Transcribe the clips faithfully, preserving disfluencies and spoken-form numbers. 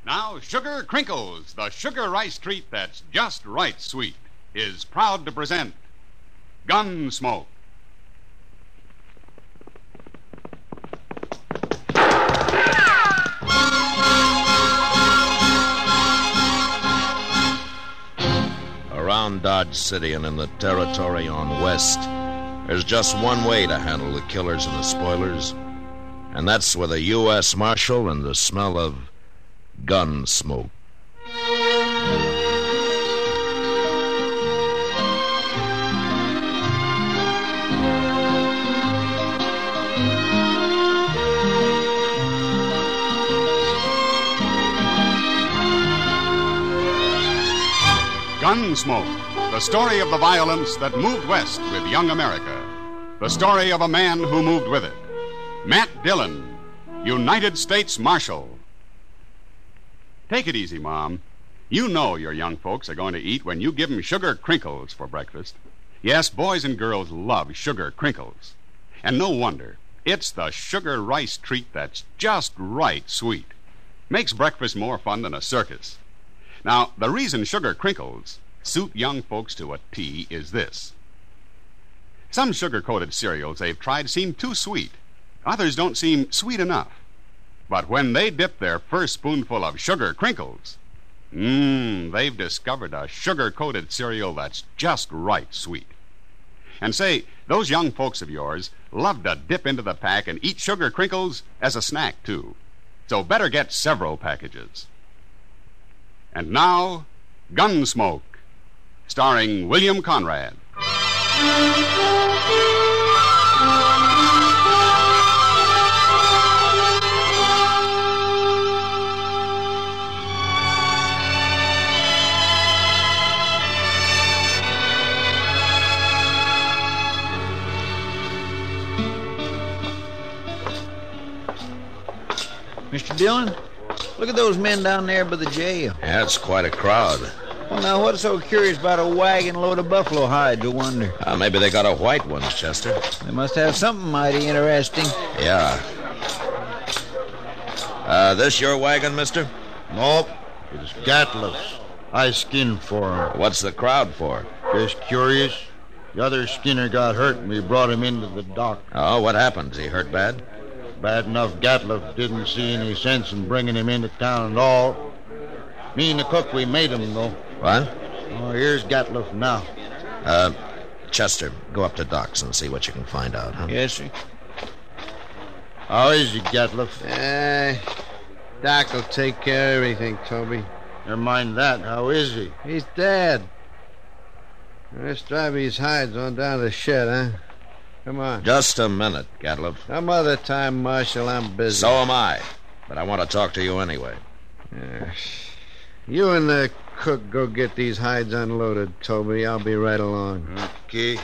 Now, Sugar Crinkles, the sugar rice treat that's just right sweet, is proud to present Gunsmoke. Around Dodge City and in the territory on West, there's just one way to handle the killers and the spoilers, and that's with a U S Marshal and the smell of gun smoke. Gunsmoke, the story of the violence that moved west with young America. The story of a man who moved with it. Matt Dillon, United States Marshal. Take it easy, Mom. You know your young folks are going to eat when you give them sugar crinkles for breakfast. Yes, boys and girls love sugar crinkles. And no wonder. It's the sugar rice treat that's just right sweet. Makes breakfast more fun than a circus. Now, the reason sugar crinkles suit young folks to a T is this. Some sugar-coated cereals they've tried seem too sweet. Others don't seem sweet enough. But when they dip their first spoonful of sugar crinkles, mmm, they've discovered a sugar-coated cereal that's just right sweet. And say, those young folks of yours love to dip into the pack and eat sugar crinkles as a snack, too. So better get several packages. And now, Gunsmoke, starring William Conrad. Mister Dillon, look at those men down there by the jail. Yeah, it's quite a crowd. Well, now, what's so curious about a wagon load of buffalo hides, I wonder? Uh, maybe they got a white one, Chester. They must have something mighty interesting. Yeah. Uh, this your wagon, mister? Nope. It's Gatliff's. I skinned for him. What's the crowd for? Just curious. The other skinner got hurt and we brought him into the dock. Oh, what happened? Is he hurt bad? Bad enough Gatliff didn't see any sense in bringing him into town at all. Me and the cook, we made him, though. What? Oh, here's Gatliff now. Uh, Chester, go up to Doc's and see what you can find out, huh? Yes, sir. How is he, Gatliff? Uh, Doc will take care of everything, Toby. Never mind that. How is he? He's dead. Let's drive these hides on down to the shed, huh? Come on. Just a minute, Gatliff. Some other time, Marshal. I'm busy. So am I. But I want to talk to you anyway. Uh, you and the cook go get these hides unloaded, Toby. I'll be right along. Okay.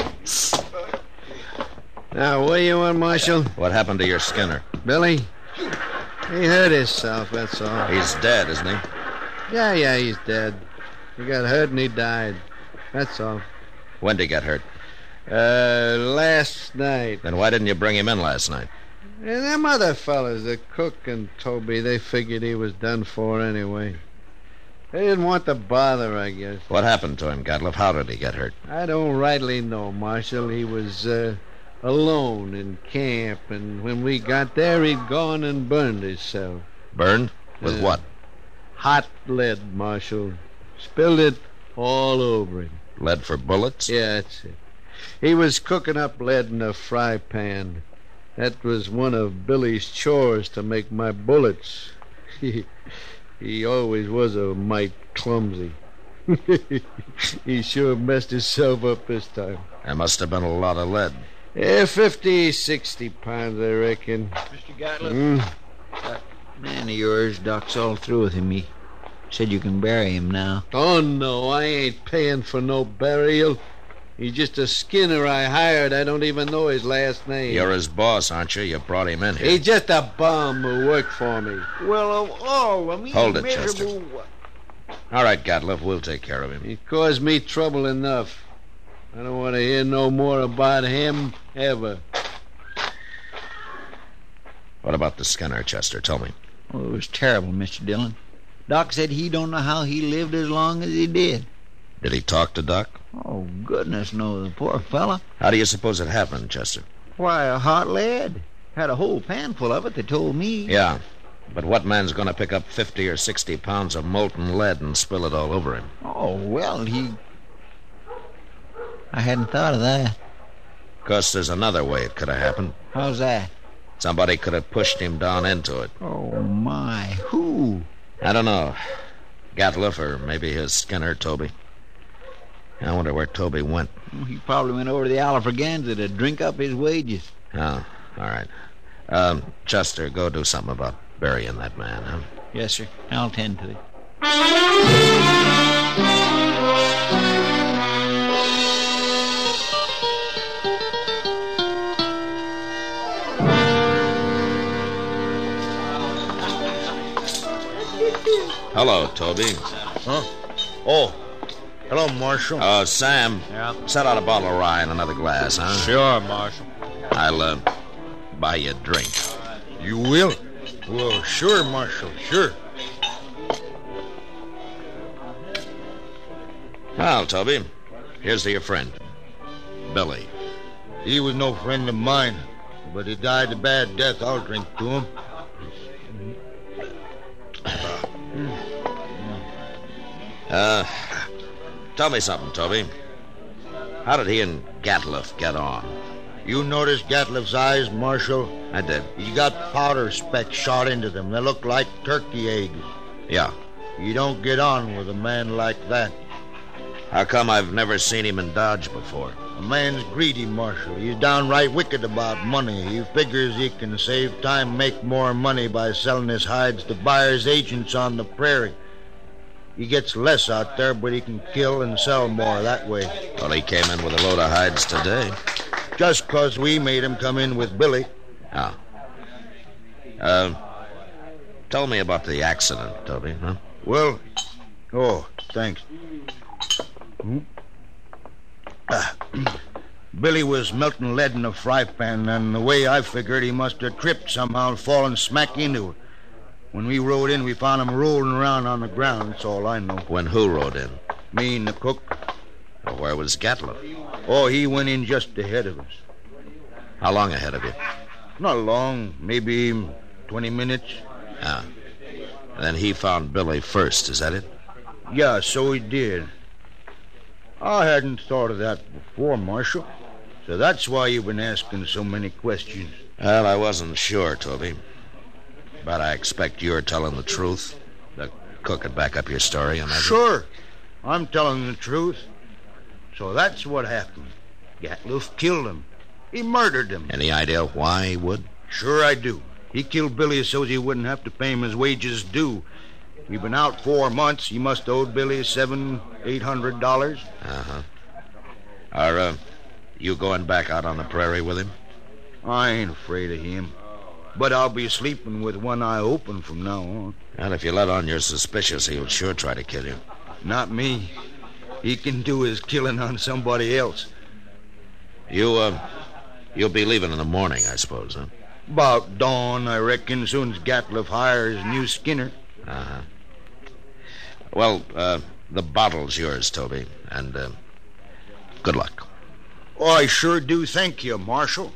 Now, where you on, Marshal? What happened to your Skinner? Billy? He hurt himself, that's all. He's dead, isn't he? Yeah, yeah, he's dead. He got hurt and he died. That's all. When did he get hurt? Uh, last night. Then why didn't you bring him in last night? And them other fellas, the cook and Toby, they figured he was done for anyway. They didn't want to bother, I guess. What happened to him, Gatliff? How did he get hurt? I don't rightly know, Marshal. He was uh, alone in camp, and when we got there, he'd gone and burned himself. Burned? With Uh, what? Hot lead, Marshal. Spilled it all over him. Lead for bullets? Yeah, that's it. He was cooking up lead in a fry pan. That was one of Billy's chores to make my bullets. He, he always was a mite clumsy. He sure messed himself up this time. There must have been a lot of lead. Yeah, fifty, sixty pounds, I reckon. Mister Gatliff, Mm. that man of yours, Doc's all through with him. He said you can bury him now. Oh, no, I ain't paying for no burial. He's just a skinner I hired. I don't even know his last name. You're his boss, aren't you? You brought him in here. He's just a bum who worked for me. Well, of all of me, Hold it, miserable... All right, Gatliff, we'll take care of him. He caused me trouble enough. I don't want to hear no more about him ever. What about the Skinner, Chester? Tell me. Oh, it was terrible, Mister Dillon. Doc said he don't know how he lived as long as he did. Did he talk to Doc? Oh, goodness knows, poor fella. How do you suppose it happened, Chester? Why, a hot lead. Had a whole pan full of it, they told me. Yeah, but what man's going to pick up fifty or sixty pounds of molten lead and spill it all over him? Oh, well, he... I hadn't thought of that. Of course, there's another way it could have happened. How's that? Somebody could have pushed him down into it. Oh, my. Who? I don't know. Gatliff or maybe his Skinner, Toby. I wonder where Toby went. He probably went over to the Alafraganza to drink up his wages. Oh, all right. Um, Chester, go do something about burying that man, huh? Yes, sir. I'll tend to it. Hello, Toby. Huh? Oh, hello, Marshal. Uh, Sam. Yeah? Set out a bottle of rye and another glass, huh? Sure, Marshal. I'll, uh, buy you a drink. You will? Well, sure, Marshal, sure. Well, Toby, here's to your friend, Billy. He was no friend of mine, but he died a bad death. I'll drink to him. Uh, tell me something, Toby. How did he and Gatliff get on? You notice Gatliff's eyes, Marshal? I did. He's got powder specks shot into them. They look like turkey eggs. Yeah. You don't get on with a man like that. How come I've never seen him in Dodge before? A man's greedy, Marshal. He's downright wicked about money. He figures he can save time, make more money by selling his hides to buyers' agents on the prairie. He gets less out there, but he can kill and sell more that way. Well, he came in with a load of hides today. Just 'cause we made him come in with Billy. Oh. Uh, tell me about the accident, Toby, huh? Well, oh, thanks. Hmm? Ah, Billy was melting lead in a fry pan, and the way I figured, he must have tripped somehow and fallen smack into it. When we rode in, we found him rolling around on the ground. That's all I know. When who rode in? Me and the cook. Well, where was Gatliff? Oh, he went in just ahead of us. How long ahead of you? Not long, maybe twenty minutes. Ah. And then he found Billy first, is that it? Yeah, so he did. I hadn't thought of that before, Marshal. So that's why you've been asking so many questions. Well, I wasn't sure, Toby. But I expect you're telling the truth. The cook would back up your story, imagine. Sure. I'm telling the truth. So that's what happened. Gatliff killed him. He murdered him. Any idea why he would? Sure I do. He killed Billy so he wouldn't have to pay him his wages due. We've been out four months. He must have owed Billy seven, eight hundred dollars. Uh-huh. Are, uh, you going back out on the prairie with him? I ain't afraid of him. But I'll be sleeping with one eye open from now on. And if you let on you're suspicious, he'll sure try to kill you. Not me. He can do his killing on somebody else. You, uh, you'll be leaving in the morning, I suppose, huh? About dawn, I reckon, soon as Gatliff hires new Skinner. Uh-huh. Well, uh, the bottle's yours, Toby, and, uh, good luck. Oh, I sure do thank you, Marshal.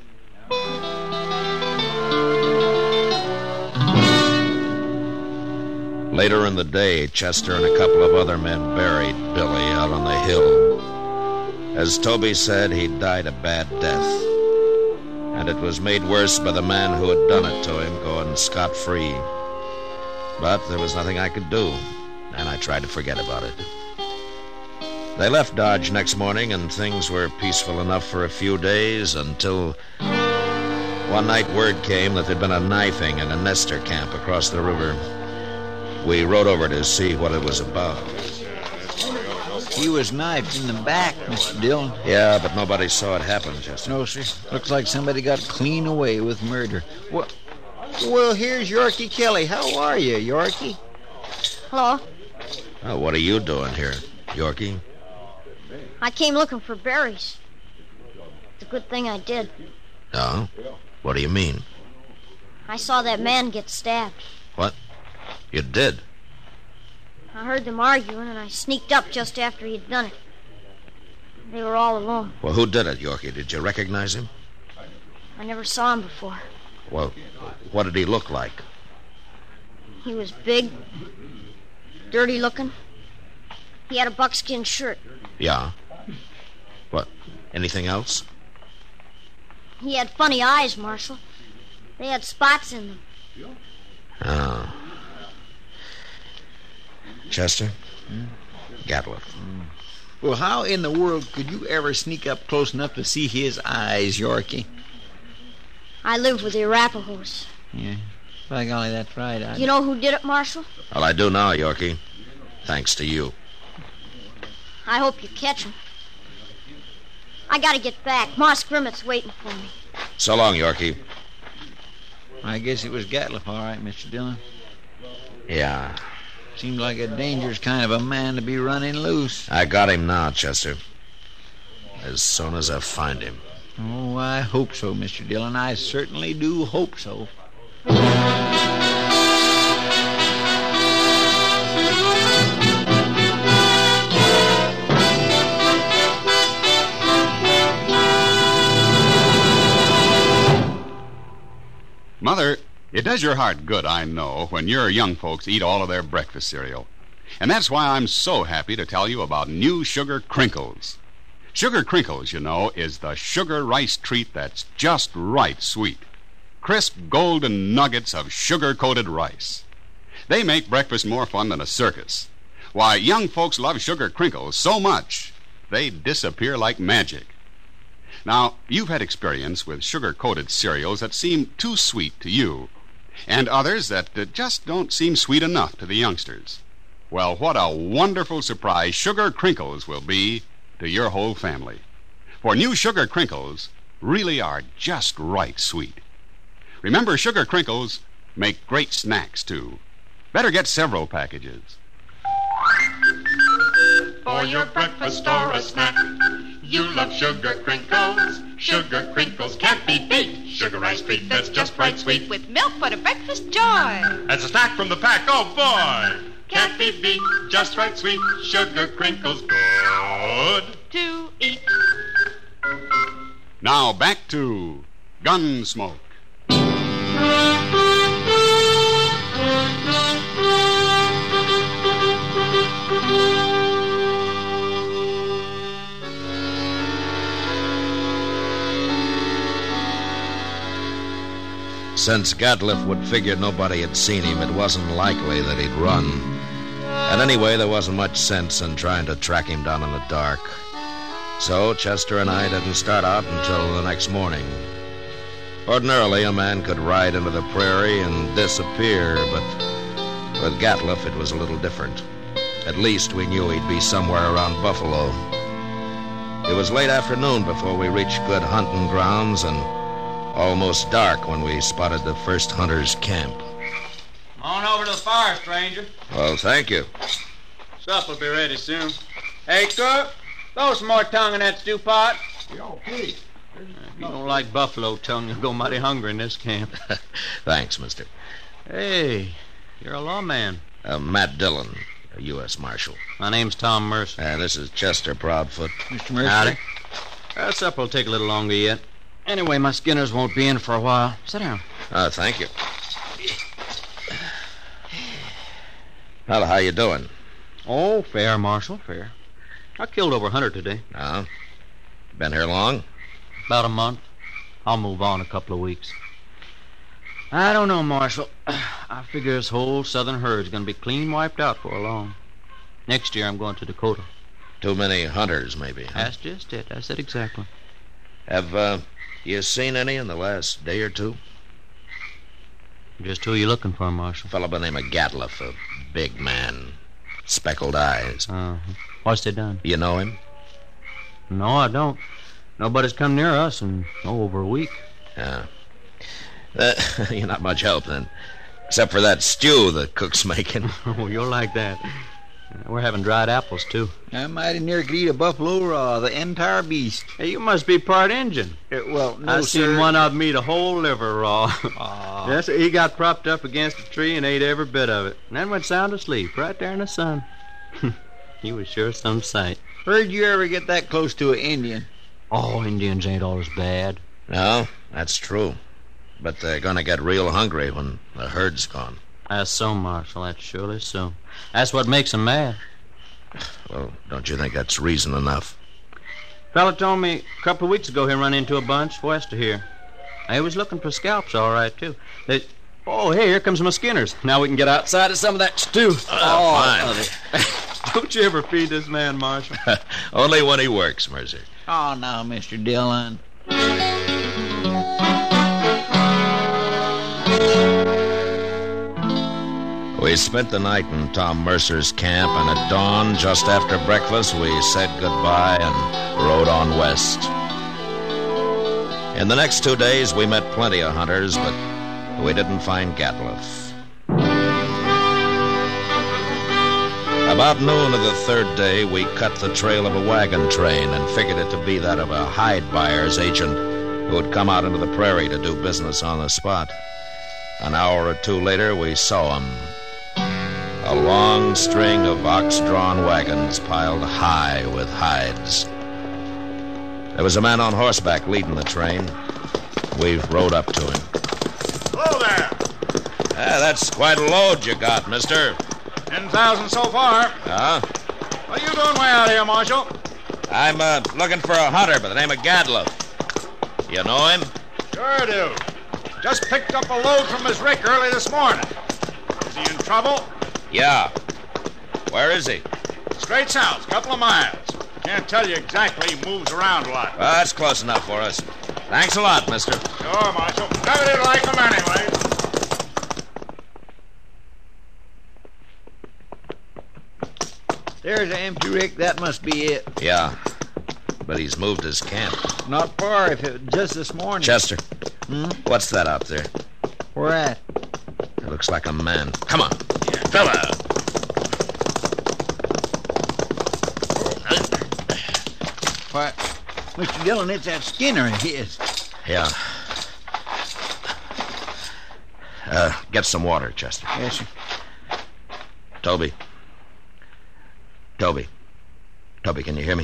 Later in the day, Chester and a couple of other men buried Billy out on the hill. As Toby said, he died a bad death. And it was made worse by the man who had done it to him going scot-free. But there was nothing I could do, and I tried to forget about it. They left Dodge next morning, and things were peaceful enough for a few days until one night word came that there'd been a knifing in a Nestor camp across the river. We rode over to see what it was about. He was knifed in the back, Mister Dillon. Yeah, but nobody saw it happen, Chester. No, sir. Looks like somebody got clean away with murder. Well, well, here's Yorkie Kelly. How are you, Yorkie? Hello. Oh, what are you doing here, Yorkie? I came looking for berries. It's a good thing I did. Oh? What do you mean? I saw that man get stabbed. What? You did? I heard them arguing, and I sneaked up just after he'd done it. They were all alone. Well, who did it, Yorkie? Did you recognize him? I never saw him before. Well, what did he look like? He was big, dirty-looking. He had a buckskin shirt. Yeah. What, anything else? He had funny eyes, Marshal. They had spots in them. Oh. Chester? Hmm? Gatliff. Hmm. Well, how in the world could you ever sneak up close enough to see his eyes, Yorkie? I lived with the Arapahoes. Yeah. By golly, that's right. I... You know who did it, Marshal? Well, I do now, Yorkie. Thanks to you. I hope you catch him. I gotta get back. Moss Grimmett's waiting for me. So long, Yorkie. I guess it was Gatliff, all right, Mister Dillon. Yeah. Seems like a dangerous kind of a man to be running loose. I got him now, Chester. As soon as I find him. Oh, I hope so, Mister Dillon. I certainly do hope so. Mother, it does your heart good, I know, when your young folks eat all of their breakfast cereal. And that's why I'm so happy to tell you about new Sugar Crinkles. Sugar Crinkles, you know, is the sugar rice treat that's just right sweet. Crisp golden nuggets of sugar-coated rice. They make breakfast more fun than a circus. Why, young folks love Sugar Crinkles so much, they disappear like magic. Now, you've had experience with sugar-coated cereals that seem too sweet to you, and others that uh, just don't seem sweet enough to the youngsters. Well, what a wonderful surprise Sugar Crinkles will be to your whole family. For new Sugar Crinkles really are just right sweet. Remember, Sugar Crinkles make great snacks, too. Better get several packages. For your breakfast or a snack, you love Sugar Crinkles. Sugar Crinkles can't be beat. Sugar ice treat that's just right sweet. With milk for the breakfast joy. As a snack from the pack, oh boy! Can't be beat, just right sweet. Sugar Crinkles, good to eat. Now back to Gunsmoke. Since Gatliff would figure nobody had seen him, it wasn't likely that he'd run. And anyway, there wasn't much sense in trying to track him down in the dark. So Chester and I didn't start out until the next morning. Ordinarily, a man could ride into the prairie and disappear, but with Gatliff, it was a little different. At least we knew he'd be somewhere around Buffalo. It was late afternoon before we reached good hunting grounds, and almost dark when we spotted the first hunter's camp. Come on over to the fire, stranger. Well, thank you. Supper'll be ready soon. Hey, cook, throw some more tongue in that stew pot. Yo, Pete. If you don't like buffalo tongue, you'll go mighty hungry in this camp. Thanks, mister. Hey, you're a lawman. Uh, Matt Dillon, a U S Marshal. My name's Tom Mercer. Uh, this is Chester Proudfoot. Mister Mercer. Howdy. Well, supper'll take a little longer yet. Anyway, my Skinners won't be in for a while. Sit down. Oh, thank you. Well, how you doing? Oh, fair, Marshal, fair. I killed over a hundred today. Oh? Been here long? About a month. I'll move on a couple of weeks. I don't know, Marshal. I figure this whole southern herd's going to be clean wiped out for long. Next year I'm going to Dakota. Too many hunters, maybe, huh? That's just it. That's it exactly. Have, uh, you seen any in the last day or two? Just who you looking for, Marshal? A fellow by the name of Gatliff, a big man. Speckled eyes. Uh-huh. What's they done? You know him? No, I don't. Nobody's come near us in, oh, over a week. Yeah. Uh, you're not much help, then. Except for that stew the cook's making. Oh, you're like that. We're having dried apples, too. I mighty near could eat a buffalo raw, the entire beast. Hey, you must be part Injun. Uh, well, no, I sir. seen one of them eat a whole liver raw. Aw. Yes, he got propped up against a tree and ate every bit of it. And then went sound asleep right there in the sun. He was sure some sight. Heard you ever get that close to an Indian? Oh, Indians ain't always bad. No, that's true. But they're going to get real hungry when the herd's gone. That's so, Marshal. That's surely so. That's what makes them mad. Well, don't you think that's reason enough? Fella told me a couple of weeks ago he run into a bunch west of here. They was looking for scalps, all right, too. They... Oh, hey, here comes my Skinners. Now we can get outside of some of that stew. Oh, fine. Don't you ever feed this man, Marshal? Only when he works, Mercer. Oh, now, Mister Dillon. We spent the night in Tom Mercer's camp, and at dawn, just after breakfast, we said goodbye and rode on west. In the next two days, we met plenty of hunters, but we didn't find Gatliff. About noon of the third day, we cut the trail of a wagon train and figured it to be that of a hide buyer's agent who had come out into the prairie to do business on the spot. An hour or two later, we saw him. A long string of ox-drawn wagons piled high with hides. There was a man on horseback leading the train. We rode up to him. Hello there. Ah, that's quite a load you got, mister. Ten thousand so far. Huh? What are you doing way out here, Marshal? I'm uh, looking for a hunter by the name of Gatliff. You know him? Sure I do. Just picked up a load from his rick early this morning. Is he in trouble? Yeah. Where is he? Straight south, couple of miles. Can't tell you exactly. He moves around a lot. Well, that's close enough for us. Thanks a lot, mister. Sure, Marshal. Never did like him anyway. There's an empty rick. That must be it. Yeah. But he's moved his camp. Not far, if it was just this morning. Chester. Hmm? What's that out there? Where at? It looks like a man. Come on. Yeah. Fella. Why, Mister Dillon, it's that Skinner of his. Yeah. Uh, get some water, Chester. Yes, sir. Toby. Toby. Toby, can you hear me?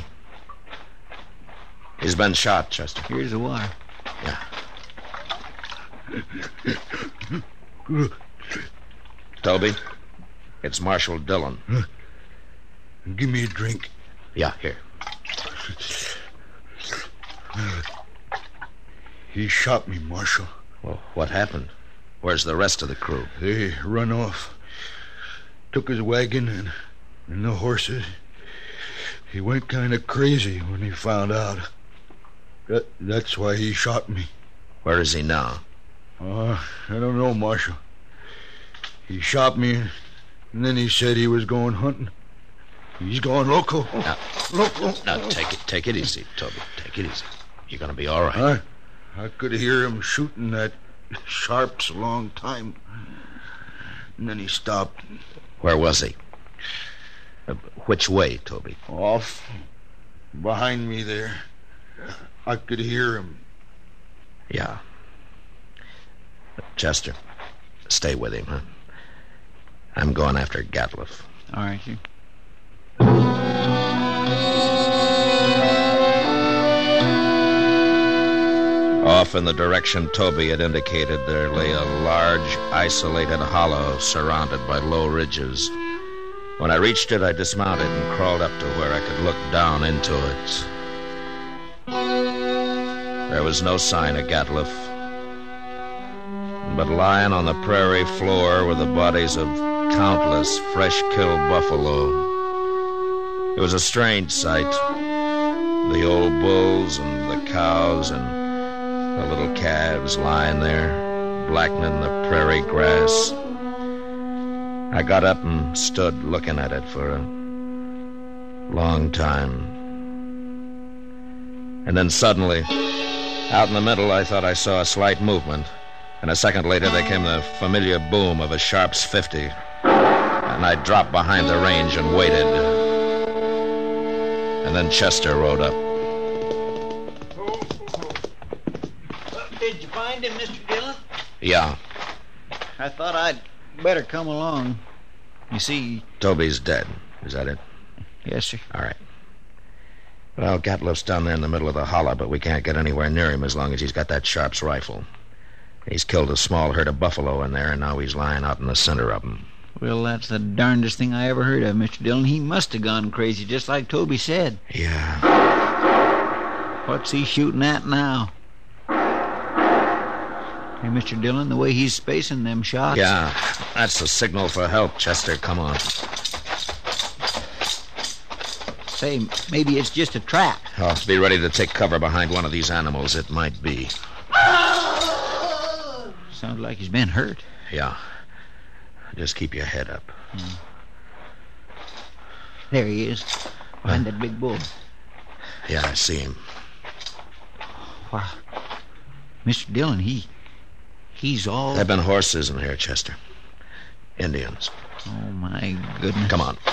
He's been shot, Chester. Here's the water. Yeah. Toby, it's Marshal Dillon. Huh? Give me a drink. Yeah, here. He shot me, Marshal. Well, what happened? Where's the rest of the crew? They run off. Took his wagon and, and the horses. He went kind of crazy when he found out. That, that's why he shot me. Where is he now? Uh, I don't know, Marshal. He shot me, and then he said he was going hunting. He's going loco. Now, loco. Now, take it, take it easy, Toby. Take it easy. You're going to be all right. I, I could hear him shooting at Sharps a long time. And then he stopped. Where was he? Uh, which way, Toby? Off. Behind me there. I could hear him. Yeah. Chester, stay with him, huh? I'm going after Gatliff. All right, sir. Off in the direction Toby had indicated, there lay a large, isolated hollow surrounded by low ridges. When I reached it, I dismounted and crawled up to where I could look down into it. There was no sign of Gatliff, but lying on the prairie floor were the bodies of countless fresh-killed buffalo. It was a strange sight. The old bulls and the cows and the little calves lying there, blackening the prairie grass. I got up and stood looking at it for a long time. And then suddenly, out in the middle, I thought I saw a slight movement. And a second later, there came the familiar boom of a Sharps fifty. And I dropped behind the range and waited. And then Chester rode up. Did you find him, Mister Dillon? Yeah. I thought I'd better come along. You see... Toby's dead. Is that it? Yes, sir. All right. Well, Gatliff's down there in the middle of the holler, but we can't get anywhere near him as long as he's got that Sharp's rifle. He's killed a small herd of buffalo in there, and now he's lying out in the center of them. Well, that's the darndest thing I ever heard of, Mister Dillon. He must have gone crazy, just like Toby said. Yeah. What's he shooting at now? Hey, Mister Dillon, the way he's spacing them shots... Yeah, that's the signal for help, Chester. Come on. Say, maybe it's just a trap. Oh, be ready to take cover behind one of these animals. It might be. Sounds like he's been hurt. Yeah. Just keep your head up. Hmm. There he is, behind huh? that big bull. Yeah, I see him. Wow. Mister Dillon, he... He's all... There have been horses in here, Chester. Indians. Oh, my goodness. Come on.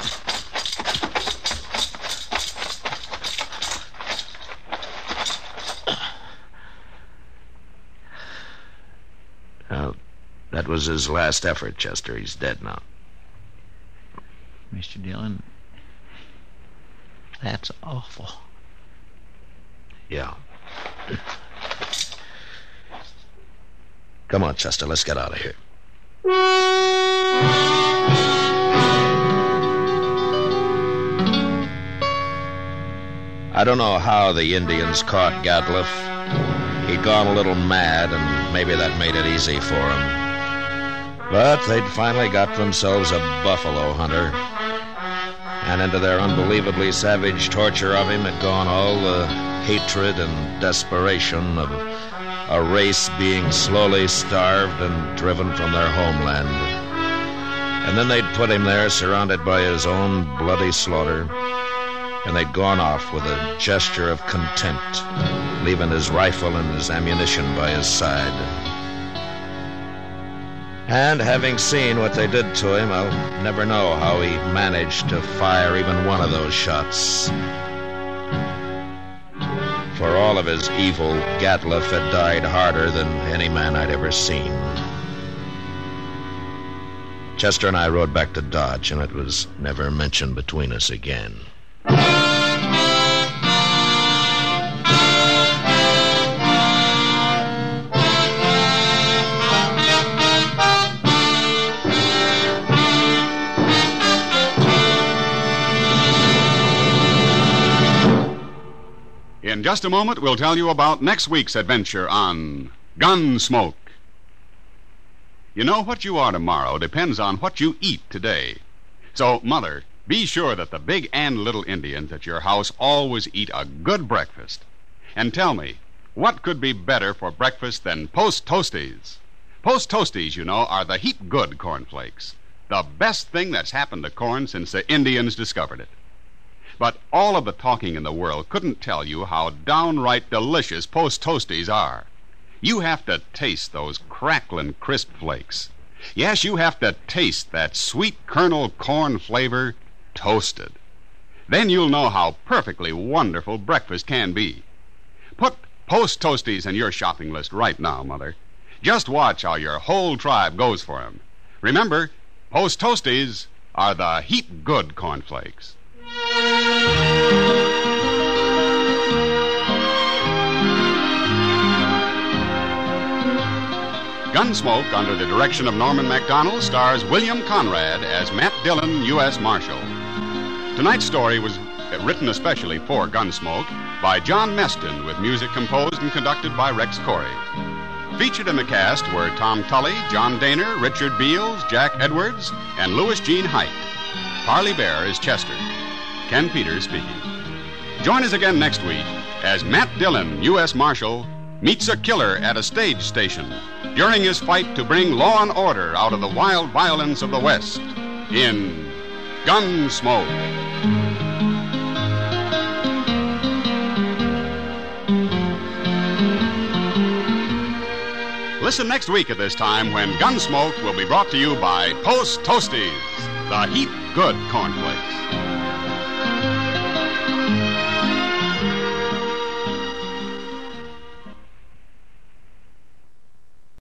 Well, that was his last effort, Chester. He's dead now. Mister Dillon, that's awful. Yeah. Come on, Chester, let's get out of here. I don't know how the Indians caught Gatliff. He'd gone a little mad, and maybe that made it easy for him. But they'd finally got themselves a buffalo hunter. And into their unbelievably savage torture of him had gone all the hatred and desperation of a race being slowly starved and driven from their homeland. And then they'd put him there, surrounded by his own bloody slaughter, and they'd gone off with a gesture of contempt, leaving his rifle and his ammunition by his side. And having seen what they did to him, I'll never know how he managed to fire even one of those shots. For all of his evil, Gatliff had died harder than any man I'd ever seen. Chester and I rode back to Dodge, and it was never mentioned between us again. In just a moment, we'll tell you about next week's adventure on Gunsmoke. You know, what you are tomorrow depends on what you eat today. So, Mother, be sure that the big and little Indians at your house always eat a good breakfast. And tell me, what could be better for breakfast than Post Toasties? Post Toasties, you know, are the heap good cornflakes. The best thing that's happened to corn since the Indians discovered it. But all of the talking in the world couldn't tell you how downright delicious Post Toasties are. You have to taste those crackling, crisp flakes. Yes, you have to taste that sweet kernel corn flavor toasted. Then you'll know how perfectly wonderful breakfast can be. Put Post Toasties in your shopping list right now, Mother. Just watch how your whole tribe goes for 'em. Remember, Post Toasties are the heap good cornflakes. Gunsmoke, under the direction of Norman Macdonald, stars William Conrad as Matt Dillon, U S Marshal. Tonight's story was written especially for Gunsmoke by John Meston, with music composed and conducted by Rex Corey. Featured in the cast were Tom Tully, John Daner, Richard Beals, Jack Edwards, and Louis Jean Height. Parley Bear is Chester. Ken Peters speaking. Join us again next week as Matt Dillon, U S Marshal, meets a killer at a stage station during his fight to bring law and order out of the wild violence of the West in Gunsmoke. Listen next week at this time when Gunsmoke will be brought to you by Post Toasties, the Heap Good Cornflakes.